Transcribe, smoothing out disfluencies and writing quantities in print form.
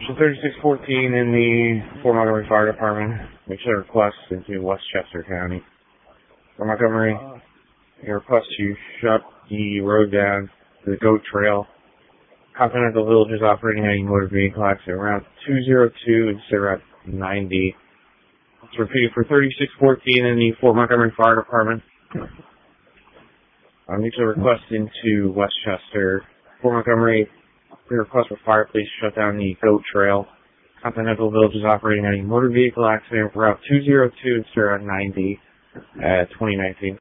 So 3614 in the Fort Montgomery Fire Department makes a request into Westchester County. Fort Montgomery, a request to shut the road down to the GOAT Trail. Continental Village is operating a motor vehicle accident around 202 instead of around 90. Let's repeat for 3614 in the Fort Montgomery Fire Department. Makes a request into Westchester. Fort Montgomery, a request for fire police to shut down the GOAT Trail. Continental Village is operating a motor vehicle accident route 202 instead of 90 at 2019.